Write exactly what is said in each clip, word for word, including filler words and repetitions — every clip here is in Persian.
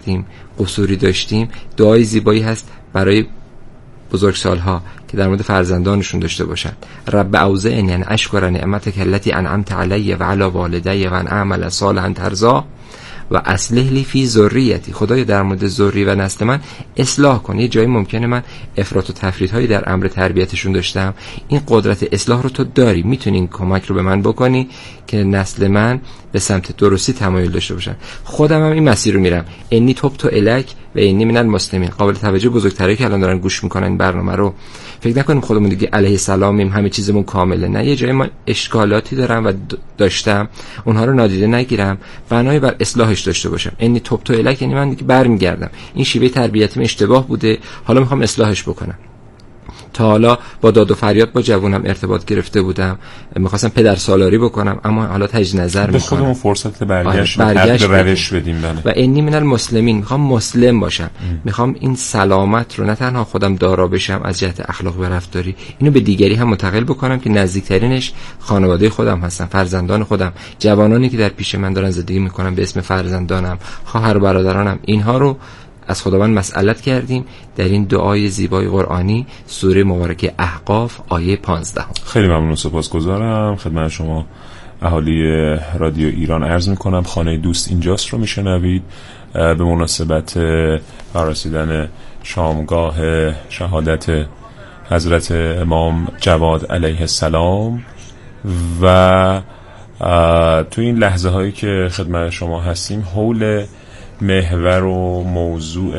کردیم، قصوری داشتیم، دعای زیبایی هست برای بزرگسالها که در مورد فرزندانشون داشته باشن. رب اوزعنی ان اشکر نعمتک التی انعمت علی و علی والدی و ان اعمل صالحا ترضاه و اصلح لی فی ذریتی. خدایا در مورد ذری و نسل من اصلاح کن. یه جایی ممکنه من افراط و تفریط هایی در امر تربیتشون داشتم، این قدرت اصلاح رو تو داری، میتونی این کمک رو به من بکنی که نسل من به سمت درستی تمایل داشته باشن. خودم هم این مسیر رو میرم. انی تبت الک و انی من المسلمین. قابل توجه بزرگتری که الان دارن گوش میکنن این برنامه رو، فکر نکنیم خودمون دیگه علیه السلامیم، همه چیزمون کامله. نه، یه جایی ما اشکالاتی دارم و داشتم، اونها رو نادیده نگیرم، بنای بر اصلاحش داشته باشم. انی تبت الک یعنی من دیگه برمیگردم، این شیوه تربیتیم اشتباه بوده، حالا میخوام اصلاحش بکنم. تا حالا با داد و فریاد با جوونم ارتباط گرفته بودم، میخواستم پدر سالاری بکنم، اما حالا تجدید نظر میکنم، به خودمون فرصت برگشت برگشت به روش بدیم. بله. و انی من المسلمین، میخوام مسلم باشم. ام. میخوام این سلامت رو نه تنها خودم دارا بشم از جهت اخلاق و رفتاری، اینو به دیگری هم منتقل بکنم که نزدیکترینش خانواده خودم هستن، فرزندان خودم، جوانانی که در پیش من دارن زندگی میکنن به اسم فرزندانم، خواهر و برادرانم. اینها رو از خداوند مسئلت کردیم در این دعای زیبای قرآنی، سوره مبارکه احقاف آیه پانزده. خیلی ممنون، سپاسگزارم. خدمت شما اهالی رادیو ایران عرض میکنم خانه دوست اینجاست رو میشنوید به مناسبت رسیدن شامگاه شهادت حضرت امام جواد علیه السلام و تو این لحظه هایی که خدمت شما هستیم حول محور و موضوع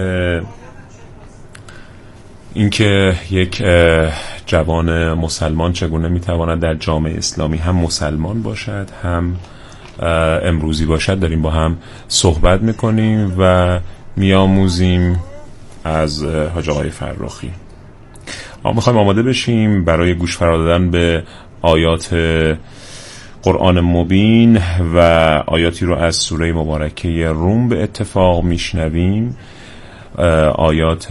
اینکه یک جوان مسلمان چگونه میتواند در جامعه اسلامی هم مسلمان باشد هم امروزی باشد داریم با هم صحبت میکنیم و میآموزیم از حاج آقای فرخی. ما میخوایم آماده بشیم برای گوش فرا دادن به آیات قرآن مبین و آیاتی رو از سوره مبارکه روم به اتفاق میشنویم، آیات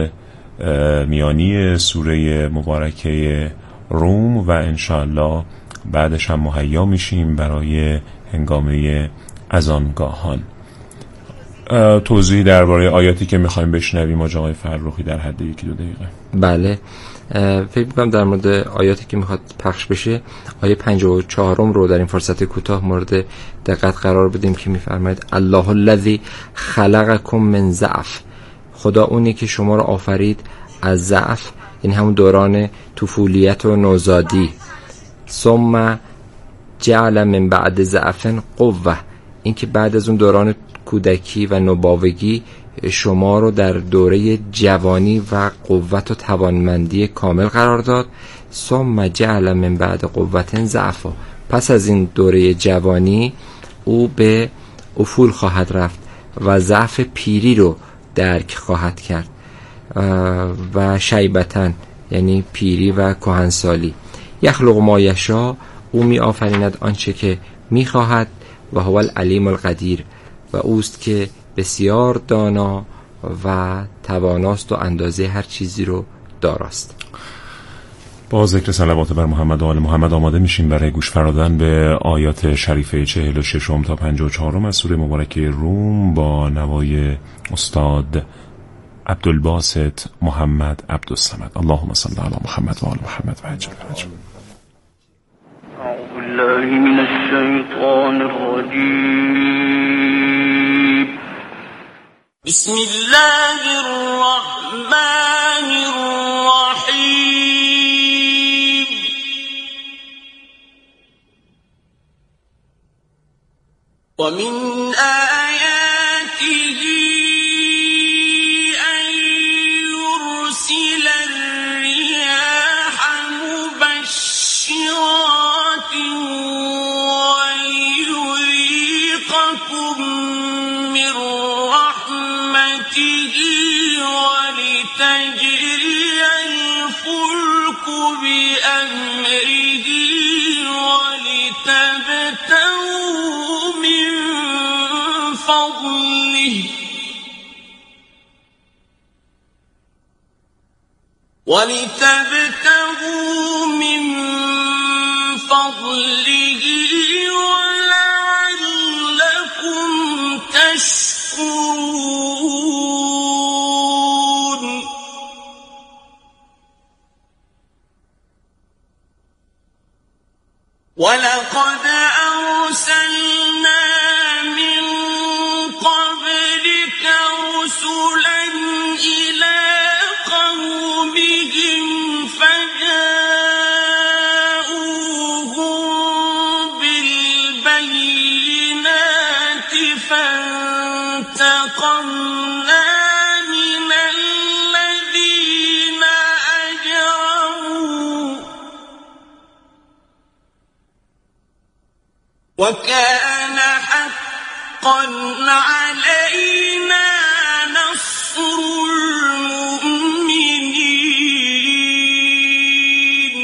میانی سوره مبارکه روم، و انشاءالله بعدش هم مهیا میشیم برای هنگامه اذانگاهان. توضیح درباره آیاتی که میخوایم بشنویم آقای فرخی در حد یکی دو دقیقه. بله، فکر می‌کنم در مورد آیاتی که میخواد پخش بشه آیه پنجاه و چهار رو در این فرصت کوتاه مورد دقت قرار بدیم که میفرماید الله الذی خلقکم من ضعف. خدا اونی که شما رو آفرید از ضعف، یعنی همون دوران طفولیت و نوزادی. ثم جعل من بعد ضعف قوه، این که بعد از اون دوران کودکی و نوباوگی شما رو در دوره جوانی و قوت و توانمندی کامل قرار داد. ثم جعل من بعد قوت ضعفا، پس از این دوره جوانی او به افول خواهد رفت و ضعف پیری رو درک خواهد کرد و شیبتن یعنی پیری و کهنسالی. یخلق ما یشاء، او می آفریند آنچه که می خواهد و هو العلیم القدیر، و اوست که بسیار دانا و تواناست و اندازه هر چیزی رو داراست. با ذکر صلوات بر محمد و آل محمد آماده میشیم برای گوش فرادن به آیات شریفه چهل و شش تا پنجاه و چهار از سوره مبارکه روم با نوای استاد عبدالباسط محمد عبدالصمد. اللهم صل علی محمد و آل محمد و عجل فرجهم. اعوذ بالله من الشیطان الرجیم. بسم الله الرحمن الرحیم. ومن آیاته أن يرسل الرياح مبشرات ويذيقكم من رحمته ولتجري الفلك بأمره ولتبتغوا من فضله ولتبتغوا من فضله ولعلكم تشكرون. ولقد أرسلنا من قبلك رسلا إلى قومهم فجاءوهم بالبينات فانتقمنا من الذين أجرموا وكان حقا علينا نصر المؤمنين.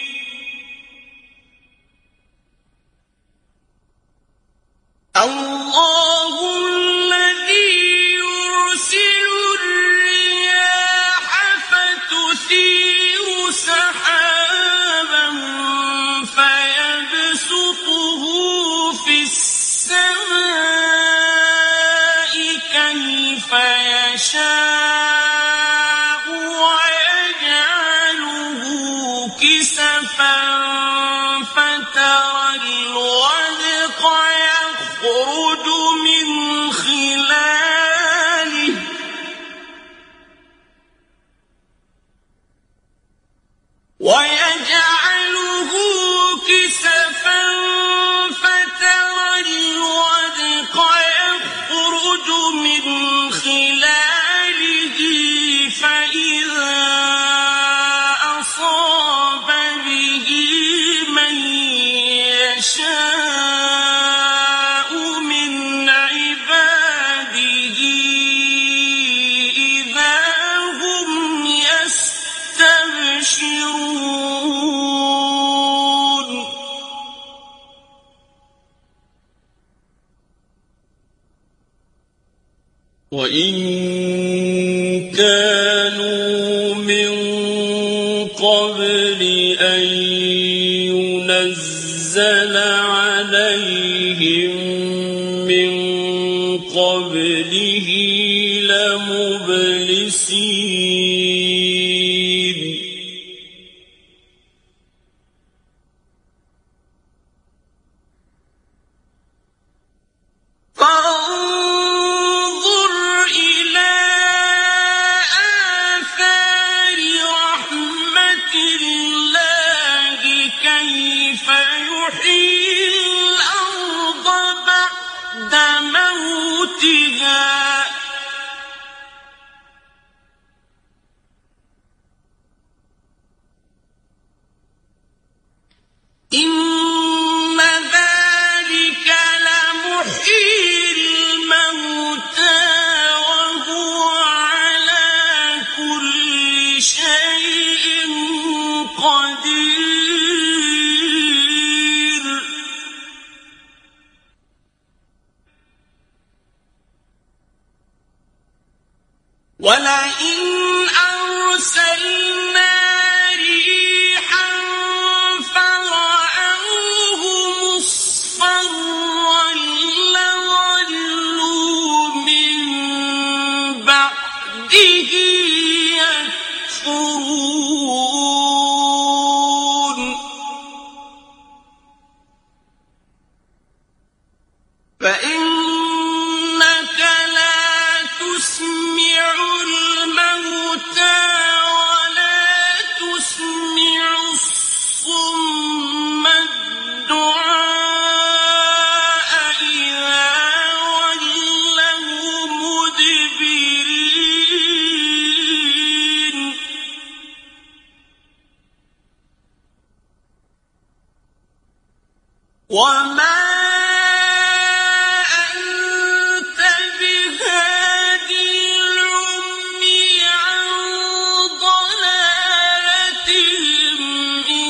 الله الذي يرسل الرياح فتثير سحابا فيبسطه في السماء كيف يشاء ويجعله كسفا فترى الودق يخرج من خلاله ويجعله كسفا فترى الودق يخرج من خلاله فإذا أصاب به من يشاء من عباده إذا هم يستبشرون. وإن كانوا من قبل أن ينزل عليهم من قبله لمبلسين. فانظر إلى آثار رحمة الله كيف يحيي الأرض بعد موتها إن ذلك لمحيي الموتى وهو على كل شيء قدير. ولئن أرسلنا ريحا فرأوه مصفرا لظلوا من بعده يكفرون. فإنك لا تسمع الموتى ولا تسمع الصم الدعاء إذا ولوا مدبرين. وما أنت بهادي العمي عن ضلالتهم إن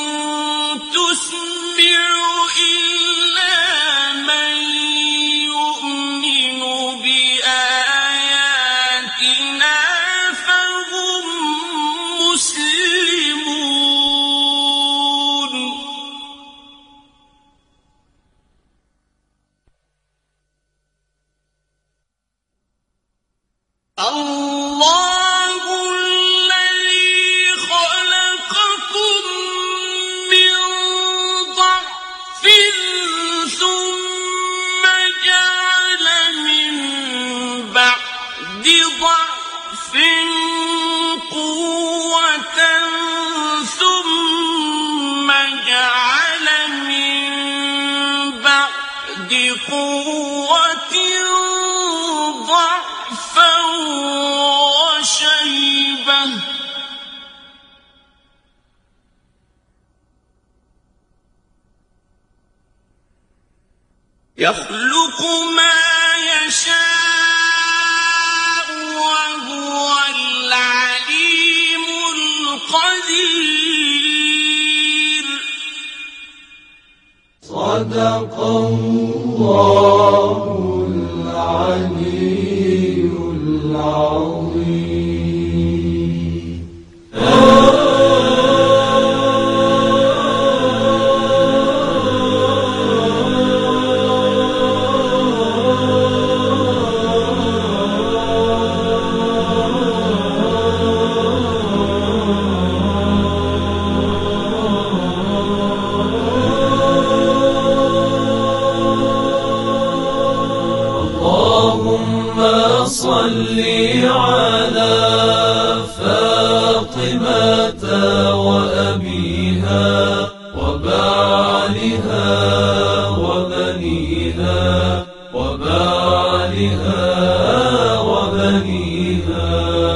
تسمع إلا من يؤمن بآياتنا فهم مسلمون. الله الذي خلقكم من ضعف ضعف قوة ثم جعل من بعد قوة ضعفا وشيبة يخلق ما يشاء وهو العليم القدير. صدق الله العلي العظيم. صل على فاطمة وأبيها وبعلها وبنيها وبعلها وبنيها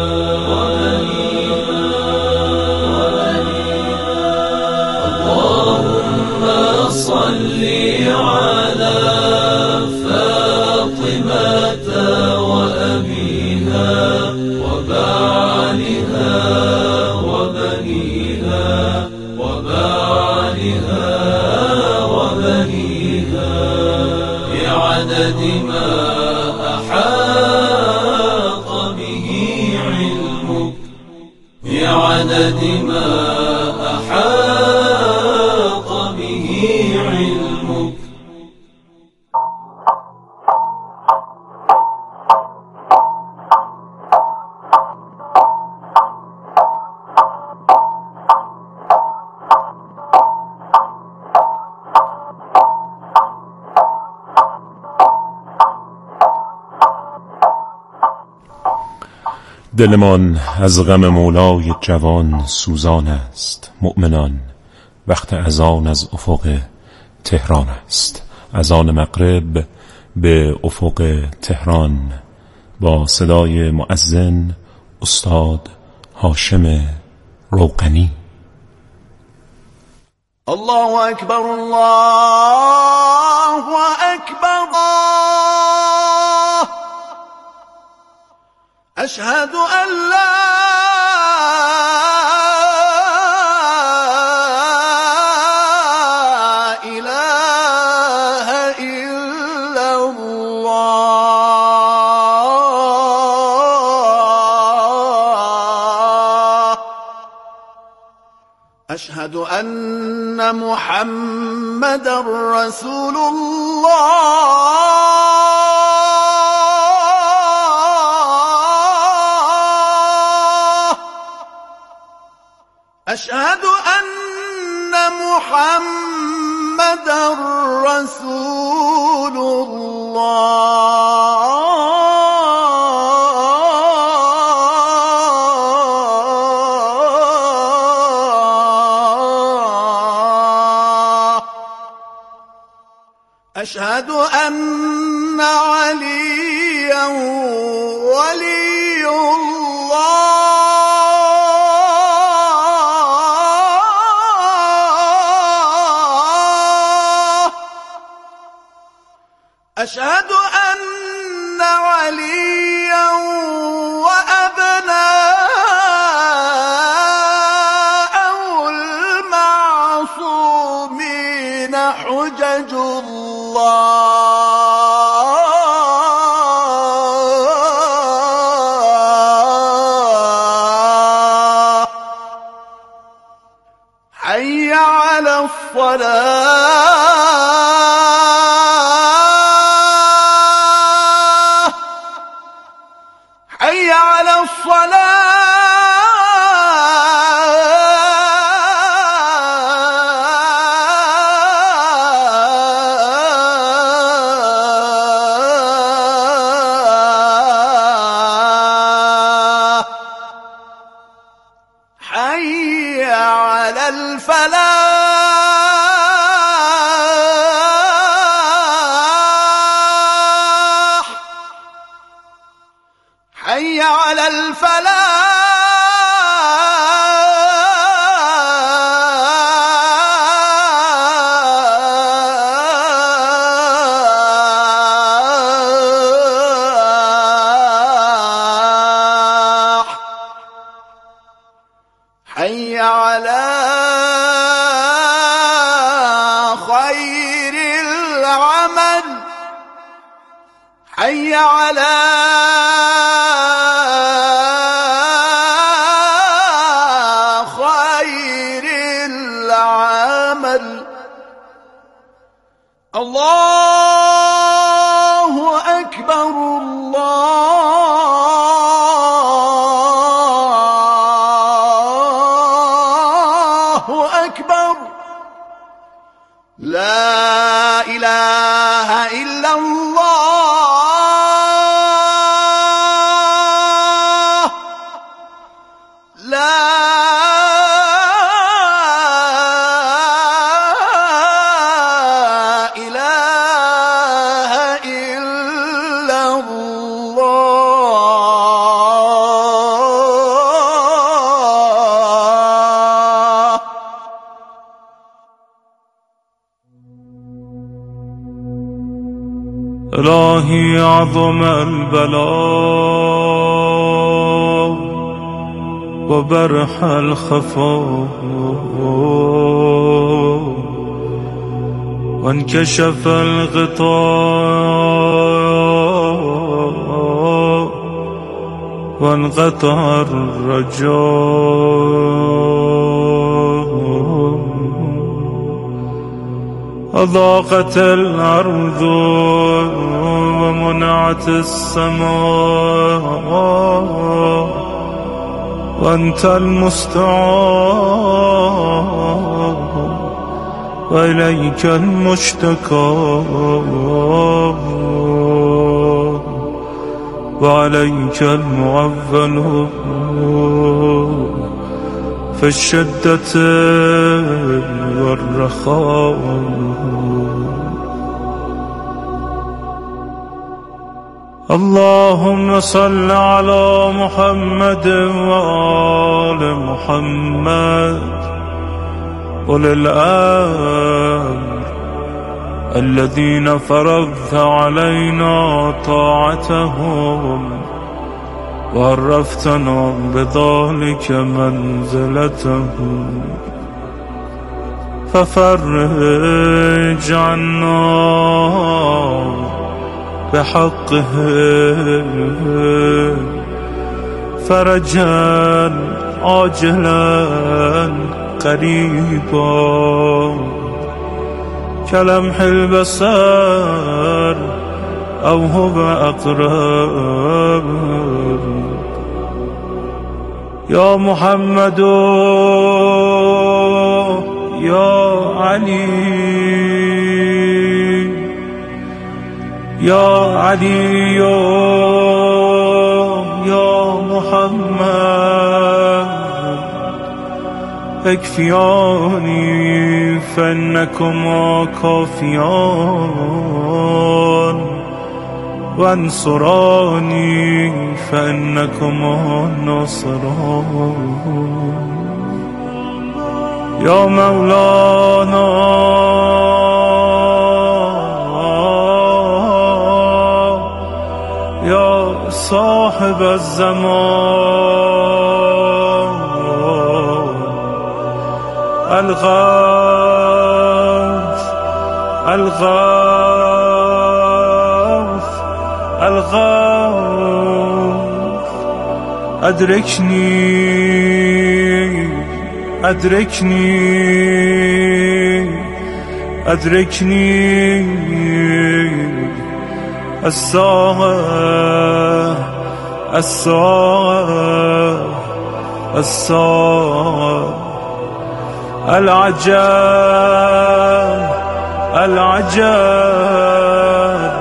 اللهم صل على فاطمة وأبيها وبعلها وبنيها وبعلها وبنيها بعدد ما أحاط به علمك بعدد ما أحاط به علمك. دلمان از غم مولای جوان سوزان است. مؤمنان وقت اذان از افق تهران است. اذان مغرب به افق تهران با صدای مؤذن استاد هاشم روغنی. الله اکبر الله اکبر أشهد أن لا إله إلا الله أشهد أن محمدا رسول الله أشهد أن محمدا رسول الله أشهد أن عليا ولي الله أشهد أن عليا وأبناءه المعصومين حجج الله حي على الصلاة حي على الصلاة الفلاح حي على الفلاح حي على خير العمل حي على خير العمل الله أكبر الله أكبر لا إله إلا الله لا إله إلا الله إلهي عظم البلاء وبرح الخفاء وانكشف الغطاء وانقطع الرجاء أضاقت الأرض ومنعت السماء وأنت المستعان وإليك المشتكى وعليك المعول في الشدة والرخاء اللهم صل على محمد وآل محمد أولي الأمر الذين فرضت علينا طاعتهم وعرفتنا بذلك منزلتهم ففرج عنا بحقه فرجا عاجلا قريبا كلمح البصر أو هو أقرب يا محمد يا علي يا علي يا محمد اكفياني فإنكما كافيان وانصراني فإنكما ناصران يا مولانا يا صاحب الزمان الغوث الغوث الغوث أدركني أدركني أدركني الساعة الساعة الساعة العجاب العجاب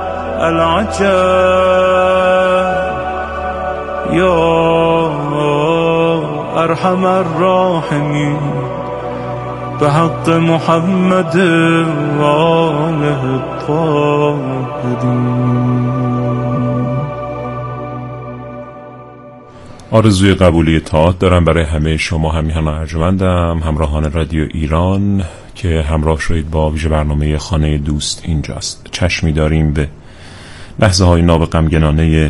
العجاب يا أرحم الراحمين به حق محمد و آله الطاهرین. آرزوی قبولی طاعت دارم برای همه شما همیهن ارجمندم، همراهان رادیو ایران که همراه شدید با ویژه برنامه خانه دوست اینجاست. چشمی داریم به لحظه های ناب غمگنانه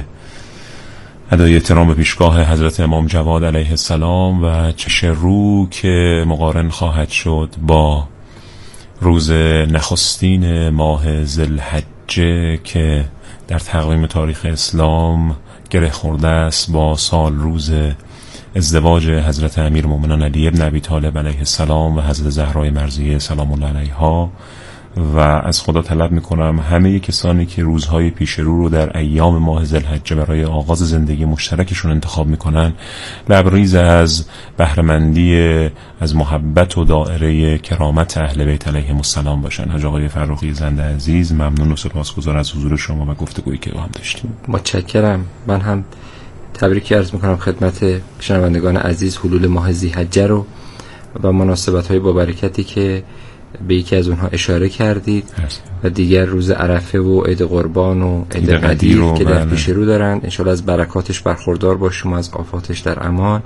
ادای احترام به پیشگاه حضرت امام جواد علیه السلام و چش رو که مقارن خواهد شد با روز نخستین ماه ذوالحجه که در تقویم تاریخ اسلام گره خورده است با سال روز ازدواج حضرت امیرالمومنین علی ابن ابی طالب علیه السلام و حضرت زهرای مرضیه سلام الله علیها. و از خدا طلب میکنم همه کسانی که روزهای پیش رو رو در ایام ماه ذوالحجه برای آغاز زندگی مشترکشون انتخاب میکنن لبریز از بهره‌مندی از محبت و دائره کرامت اهل بیت علیهم السلام باشن. حاج آقای فرخی زنده عزیز، ممنون و سپاسگزار از حضور شما و گفتگویی که با هم داشتیم. متشکرم. من هم تبریک عرض میکنم خدمت شنوندگان عزیز حلول ماه ذوالحجه رو و مناسبت‌های با برکتی که به یکی از اونها اشاره کردید هست. و دیگر روز عرفه و عید قربان و عید قدیر که در بله. پیش رو دارند. انشالله از برکاتش برخوردار باشیم و از آفاتش در امان.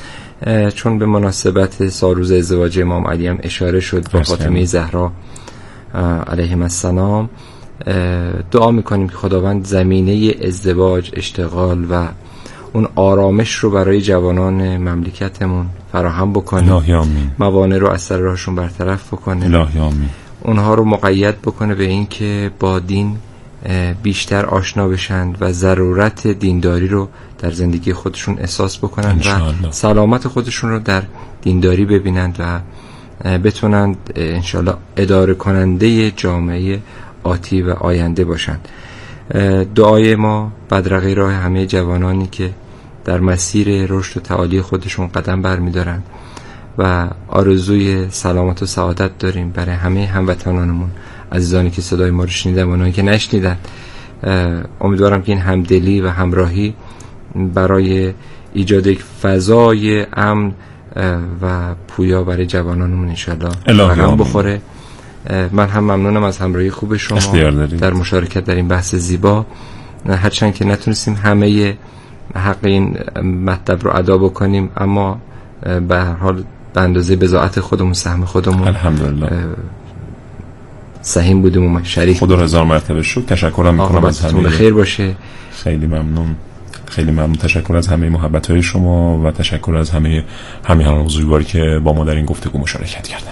چون به مناسبت سال روز ازدواج امام علی هم اشاره شد با فاطمه زهرا علیهم السلام، دعا میکنیم که خداوند زمینه ازدواج، اشتغال و اون آرامش رو برای جوانان مملکتمون فراهم بکنه. الهی آمین. موانع رو از سر راهشون برطرف بکنه. الهی آمین. اونها رو مقید بکنه به این که با دین بیشتر آشنا بشن و ضرورت دینداری رو در زندگی خودشون احساس بکنن و سلامت خودشون رو در دینداری ببینند و بتونند انشالله اداره کننده جامعه آتی و آینده باشند. دعای ما بدرقه راه همه جوانانی که در مسیر رشد و تعالی خودشون قدم برمی‌دارن و آرزوی سلامت و سعادت داریم برای همه هموطنانمون، عزیزانی که صدای ما رو شنیدن و اونایی که نشنیدن. امیدوارم که این همدلی و همراهی برای ایجاد یک فضای امن و پویا برای جوانانمون انشالله رقم بخوره. من هم ممنونم از همراهی خوب شما در مشارکت در این بحث زیبا. هرچند که نتونستیم همه حق این مطلب رو ادا بکنیم، اما به هر حال به اندازه بضاعت خودمون، سهم خودمون الحمدلله سهیم بودیم و شریک. خدا هزار مرتبه شکر. تشکرم میکنم از همه. خیر باشه. خیلی ممنون. خیلی ممنون. تشکر از همه محبت‌های شما و تشکر از همه همیهنان بزرگواری که با ما در این گفتگو مشارکت کردن.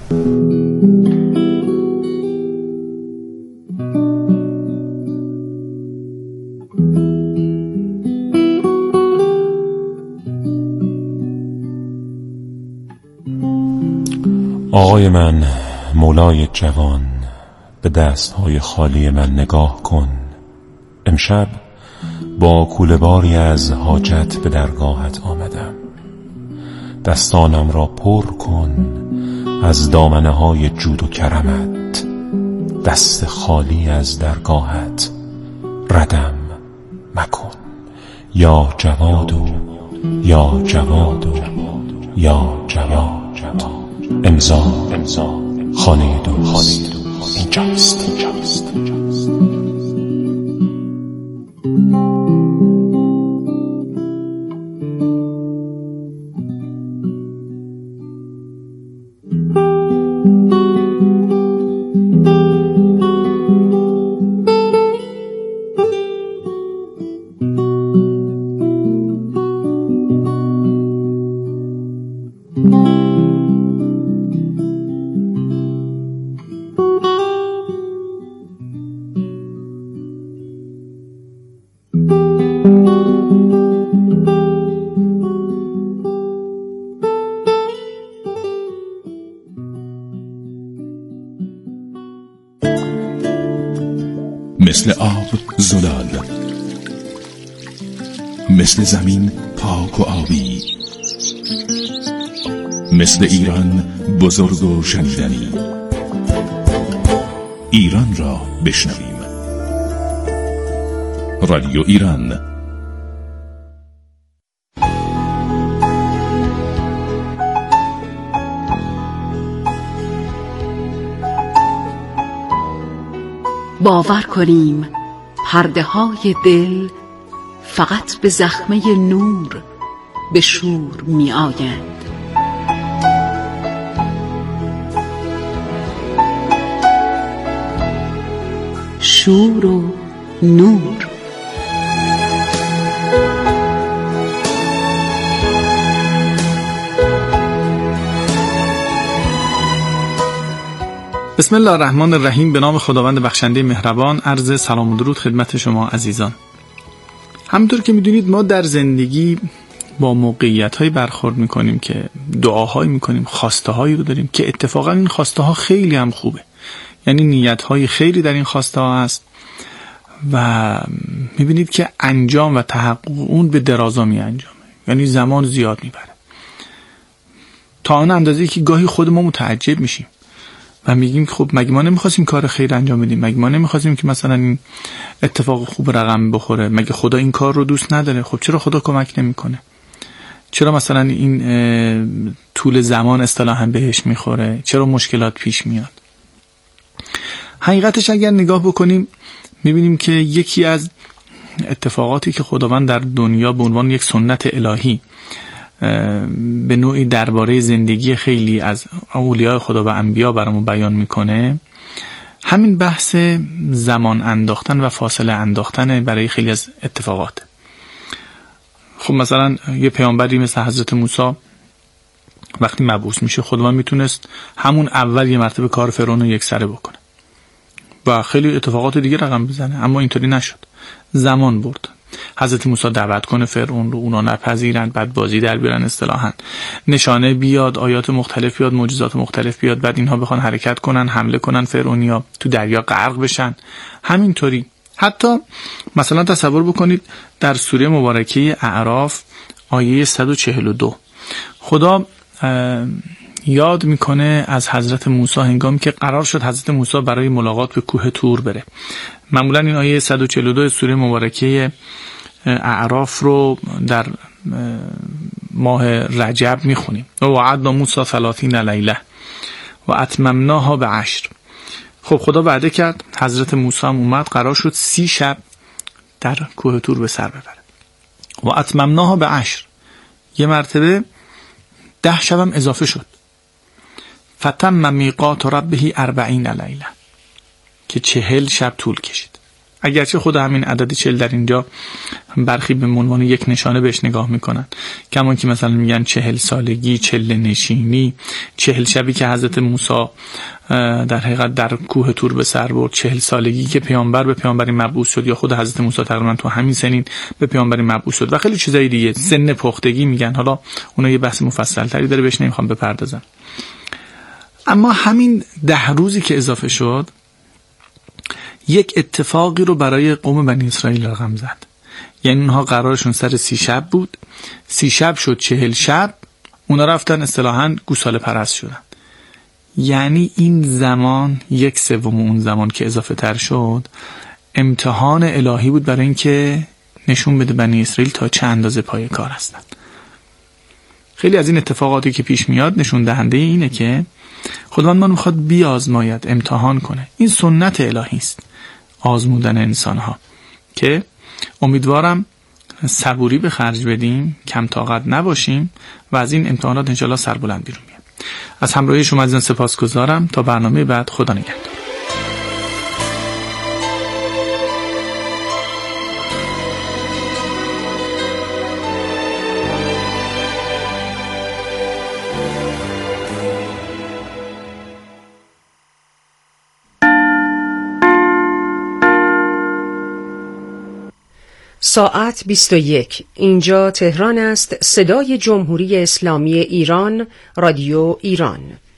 آقای من، مولای جوان، به دستهای خالی من نگاه کن. امشب با کوله‌باری از حاجت به درگاهت آمدم. دستانم را پر کن از دامنه های جود و کرمت. دست خالی از درگاهت ردم مکن. یا جوادو، یا جوادو، یا جواد. امضا خانه دوست اینجاست. مثل آب زلال، مثل زمین پاک و آبی، مثل ایران بزرگ و شنیدنی. ایران را بشنویم. رادیو ایران. باور کنیم پرده های دل فقط به زخمه نور به شور می آیند. شور و نور. بسم الله الرحمن الرحیم. به نام خداوند بخشنده مهربان. عرض سلام و درود خدمت شما عزیزان. همونطور که میدونید ما در زندگی با موقعیت‌هایی برخورد میکنیم که دعاهایی میکنیم، خواسته هایی رو داریم که اتفاقا این خواسته ها خیلی هم خوبه، یعنی نیت‌های خیری در این خواسته ها هست و میبینید که انجام و تحقق اون به درازا می انجامه، یعنی زمان زیاد میبره تا اون اندازه‌ای که گاهی خود ما متعجب میشیم و میگیم خب مگه ما نمیخواستیم کار خیر انجام بدیم؟ مگه ما نمیخواستیم که مثلا این اتفاق خوب رقم بخوره؟ مگه خدا این کار رو دوست نداره؟ خب چرا خدا کمک نمیکنه؟ چرا مثلا این طول زمان اصطلاحاً بهش میخوره؟ چرا مشکلات پیش میاد؟ حقیقتش اگر نگاه بکنیم میبینیم که یکی از اتفاقاتی که خداوند در دنیا به عنوان یک سنت الهی به نوعی درباره زندگی خیلی از اولیاء خدا و انبیا برامون بیان میکنه، همین بحث زمان انداختن و فاصله انداختن برای خیلی از اتفاقات. خب مثلا یه پیامبری مثل حضرت موسی وقتی مبعوث میشه، خداوند میتونست همون اول یه مرتبه کار فرعون رو یک سره بکنه و خیلی اتفاقات دیگه رقم بزنه، اما اینطوری نشد، زمان برد. حضرت موسی دعوت کنه فرعون رو، اونا نپذیرند، بعد بازی در بیارن اصطلاحاً، نشانه بیاد، آیات مختلف بیاد، معجزات مختلف بیاد، بعد اینها بخوان حرکت کنن، حمله کنن، فرعونیا تو دریا غرق بشن. همینطوری حتی مثلا تصور بکنید در سوره مبارکه اعراف آیه صد و چهل و دو خدا یاد میکنه از حضرت موسی هنگامی که قرار شد حضرت موسی برای ملاقات به کوه طور بره. معمولا این آیه صد و چهل و دو سوره مبارکه اعراف رو در ماه رجب میخونیم. و وعدنا موسی ثلاثین لیله و اتممناها به عشر. خب خدا وعده کرد، حضرت موسی هم اومد، قرار شد سی شب در کوه طور به سر ببره. و اتممناها به عشر، یه مرتبه ده شبم اضافه شد. فتم میقات ربه اربعین لیله، که چهل شب طول کشید. اگرچه خود همین عدد چهل در اینجا برخی به عنوان یک نشانه بهش نگاه میکنن، کمان که مثلا میگن چهل سالگی، چهل نشینی، چهل شبی که حضرت موسی در حقیقت در کوه طور به سر برد، چهل سالگی که پیامبر به پیامبری مبعوث شد، یا خود حضرت موسی تقریبا تو همین سنین به پیامبری مبعوث شد و خیلی چیزای دیگه، سن پختگی میگن. حالا اونها یه بحث مفصل تری داره، بهش نمیخوام بپردازم. اما همین ده روزی که اضافه شد یک اتفاقی رو برای قوم بنی اسرائیل رقم زد. یعنی اونها قرارشون سر سی شب بود، سی شب شد چهل شب، اونا رفتن اصطلاحاً گوساله پرست شدن. یعنی این زمان، یک سوم اون زمان که اضافه تر شد، امتحان الهی بود برای اینکه نشون بده بنی اسرائیل تا چه اندازه پای کار هستن. خیلی از این اتفاقاتی که پیش میاد نشون دهنده اینه که خداوند ما میخواد بیازماید، امتحان کنه. این سنت الهی است، آزمودن انسانها، که امیدوارم صبوری به خرج بدیم، کم طاقت نباشیم و از این امتحانات انشالله سربلند بیرون میاد. از همراهی شما عزیزان سپاسگزارم. تا برنامه بعد، خدا نگهدار. ساعت بیست و یک. اینجا تهران است. صدای جمهوری اسلامی ایران، رادیو ایران.